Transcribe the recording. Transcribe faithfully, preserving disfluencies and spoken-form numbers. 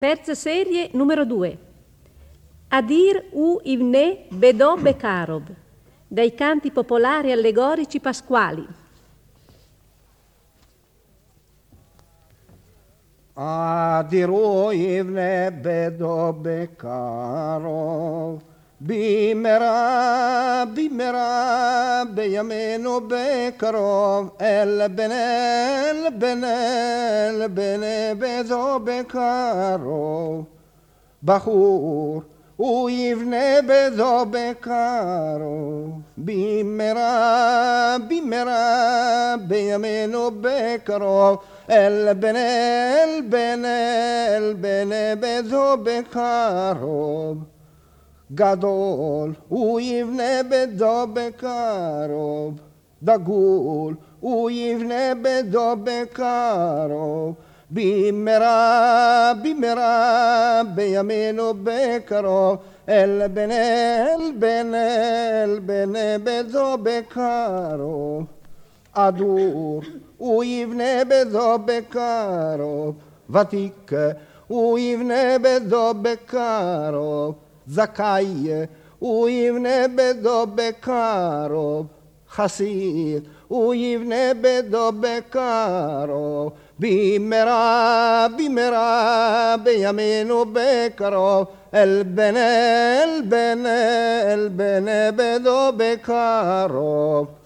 Terza serie numero due. Adir u Ivne Bedò Bekarov, dai canti popolari allegorici pasquali. Adir u Ivne Bedò Bekarov, במהרה, במהרה, בימינו בקרוב, אל בני, אל בני, אל בני בזו בקרוב. בחור, הוא יבנה בזו בקרוב, במהרה, במהרה, בימינו בקרוב, אל בני, אל בני, אל בני בזו בקרוב. גדול, הוא יבנה ביתו בקרוב, דגול, הוא יבנה ביתו בקרוב, במהרה, במהרה, בימינו בקרוב, אל בני, אל בני, אל בני ביתו בקרוב. אדור, הוא יבנה ביתו בקרוב, ותיק, הוא יבנה ביתו בקרוב, זכאי, הוא יבנה ביתו בקרוב, חסיד, הוא יבנה ביתו בקרוב, במהרה, במהרה, בימינו בקרוב, אל בני, אל בני, אל בני ביתו בקרוב.